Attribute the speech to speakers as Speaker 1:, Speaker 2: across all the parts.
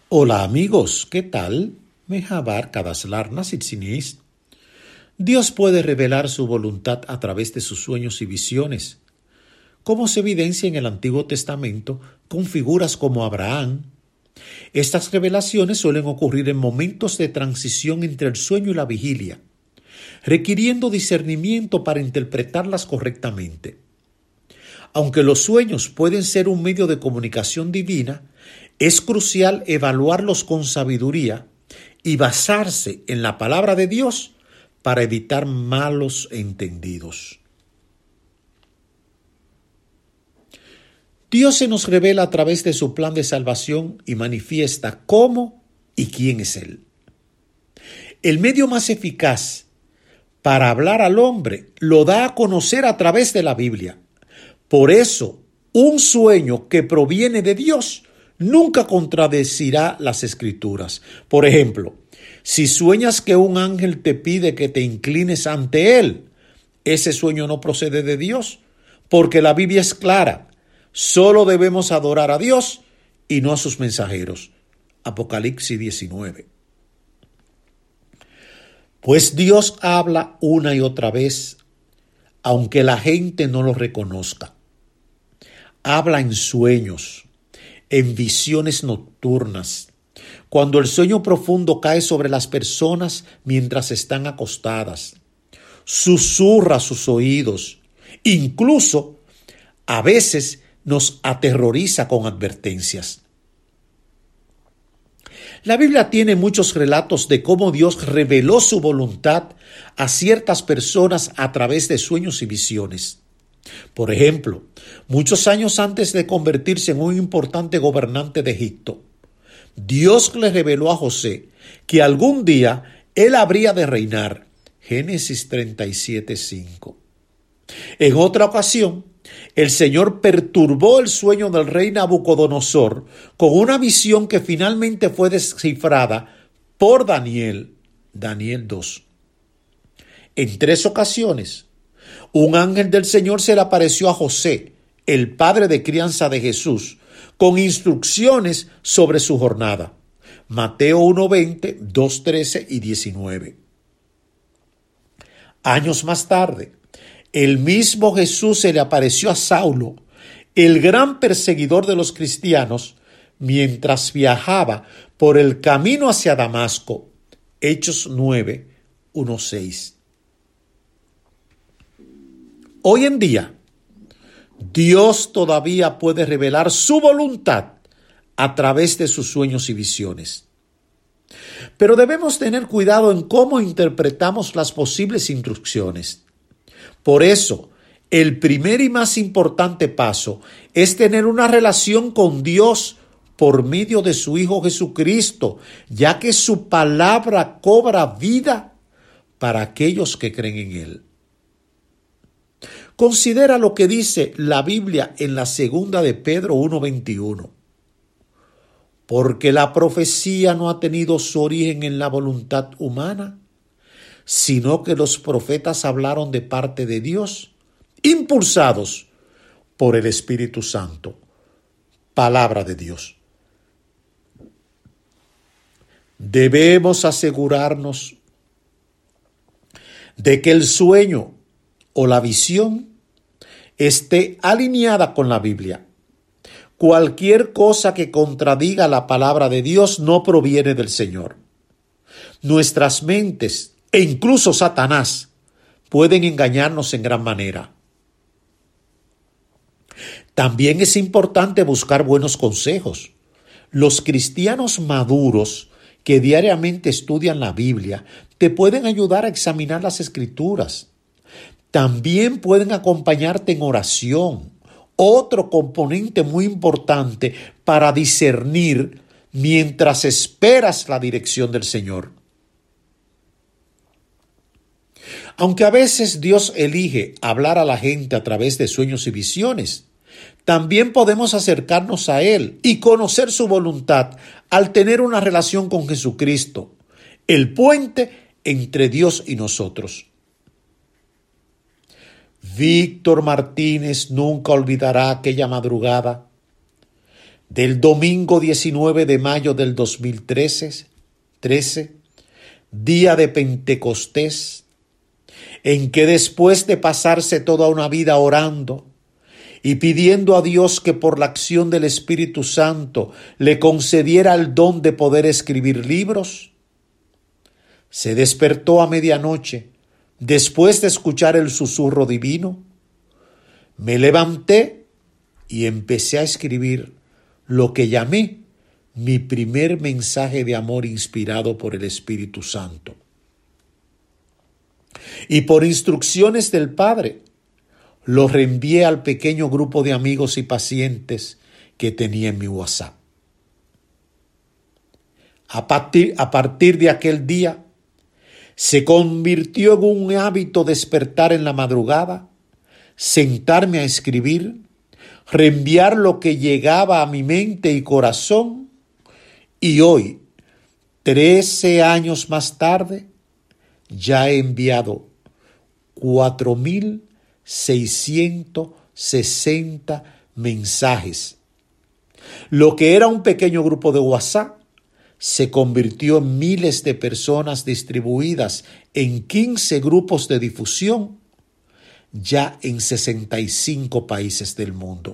Speaker 1: Hola amigos, ¿qué tal? Mejabar Kadaslar Nasitzinis. Dios puede revelar su voluntad a través de sus sueños y visiones, como se evidencia en el Antiguo Testamento con figuras como Abraham. Estas revelaciones suelen ocurrir en momentos de transición entre el sueño y la vigilia, requiriendo discernimiento para interpretarlas correctamente. Aunque los sueños pueden ser un medio de comunicación divina, es crucial evaluarlos con sabiduría y basarse en la palabra de Dios para evitar malos entendidos. Dios se nos revela a través de su plan de salvación y manifiesta cómo y quién es Él. El medio más eficaz para hablar al hombre lo da a conocer a través de la Biblia. Por eso, un sueño que proviene de Dios nunca contradecirá las Escrituras. Por ejemplo, si sueñas que un ángel te pide que te inclines ante él, ese sueño no procede de Dios, porque la Biblia es clara. Solo debemos adorar a Dios y no a sus mensajeros. Apocalipsis 19. Pues Dios habla una y otra vez, aunque la gente no lo reconozca. Habla en sueños, en visiones nocturnas, cuando el sueño profundo cae sobre las personas mientras están acostadas. Susurra a sus oídos, incluso a veces nos aterroriza con advertencias. La Biblia tiene muchos relatos de cómo Dios reveló su voluntad a ciertas personas a través de sueños y visiones. Por ejemplo, muchos años antes de convertirse en un importante gobernante de Egipto, Dios le reveló a José que algún día él habría de reinar. Génesis 37:5. En otra ocasión, el Señor perturbó el sueño del rey Nabucodonosor con una visión que finalmente fue descifrada por Daniel 2. En 3 ocasiones, un ángel del Señor se le apareció a José, el padre de crianza de Jesús, con instrucciones sobre su jornada. Mateo 1:20, 2:13 y 19. Años más tarde, el mismo Jesús se le apareció a Saulo, el gran perseguidor de los cristianos, mientras viajaba por el camino hacia Damasco. Hechos 9:1-6. Hoy en día, Dios todavía puede revelar su voluntad a través de sus sueños y visiones. Pero debemos tener cuidado en cómo interpretamos las posibles instrucciones. Por eso, el primer y más importante paso es tener una relación con Dios por medio de su Hijo Jesucristo, ya que su palabra cobra vida para aquellos que creen en Él. Considera lo que dice la Biblia en la segunda de Pedro 1:21. Porque la profecía no ha tenido su origen en la voluntad humana, sino que los profetas hablaron de parte de Dios, impulsados por el Espíritu Santo. Palabra de Dios. Debemos asegurarnos de que el sueño o la visión esté alineada con la Biblia. Cualquier cosa que contradiga la palabra de Dios no proviene del Señor. Nuestras mentes e incluso Satanás pueden engañarnos en gran manera. También es importante buscar buenos consejos. Los cristianos maduros que diariamente estudian la Biblia te pueden ayudar a examinar las Escrituras. También pueden acompañarte en oración, otro componente muy importante para discernir mientras esperas la dirección del Señor. Aunque a veces Dios elige hablar a la gente a través de sueños y visiones, también podemos acercarnos a Él y conocer su voluntad al tener una relación con Jesucristo, el puente entre Dios y nosotros. Víctor Martínez nunca olvidará aquella madrugada. del domingo 19 de mayo del 2013, día de Pentecostés, en que después de pasarse toda una vida orando y pidiendo a Dios que por la acción del Espíritu Santo le concediera el don de poder escribir libros, se despertó a medianoche después de escuchar el susurro divino. Me levanté y empecé a escribir lo que llamé mi primer mensaje de amor inspirado por el Espíritu Santo. Y por instrucciones del Padre, lo reenvié al pequeño grupo de amigos y pacientes que tenía en mi WhatsApp. A partir de aquel día, se convirtió en un hábito despertar en la madrugada, sentarme a escribir, reenviar lo que llegaba a mi mente y corazón, y hoy, 13 años más tarde, ya he enviado 4.660 mensajes. Lo que era un pequeño grupo de WhatsApp se convirtió en miles de personas distribuidas en 15 grupos de difusión, ya en 65 países del mundo.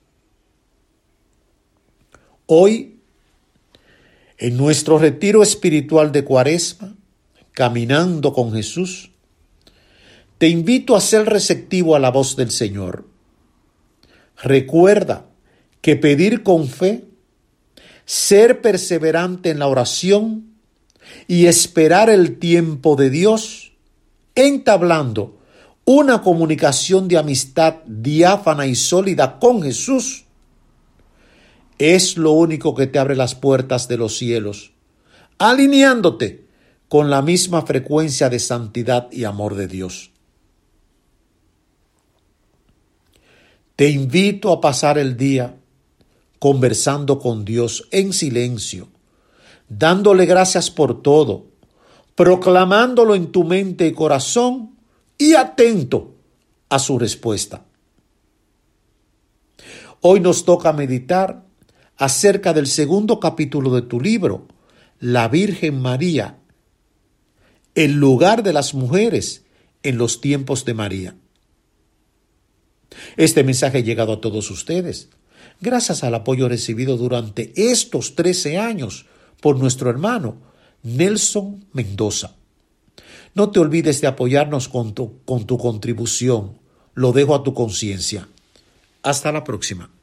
Speaker 1: Hoy, en nuestro retiro espiritual de Cuaresma, Caminando con Jesús, te invito a ser receptivo a la voz del Señor. Recuerda que pedir con fe, ser perseverante en la oración y esperar el tiempo de Dios, entablando una comunicación de amistad diáfana y sólida con Jesús, es lo único que te abre las puertas de los cielos, alineándote con la misma frecuencia de santidad y amor de Dios. Te invito a pasar el día conversando con Dios en silencio, dándole gracias por todo, proclamándolo en tu mente y corazón y atento a su respuesta. Hoy nos toca meditar acerca del segundo capítulo de tu libro, La Virgen María, el lugar de las mujeres en los tiempos de María. Este mensaje ha llegado a todos ustedes gracias al apoyo recibido durante estos 13 años por nuestro hermano Nelson Mendoza. No te olvides de apoyarnos con tu contribución. Lo dejo a tu conciencia. Hasta la próxima.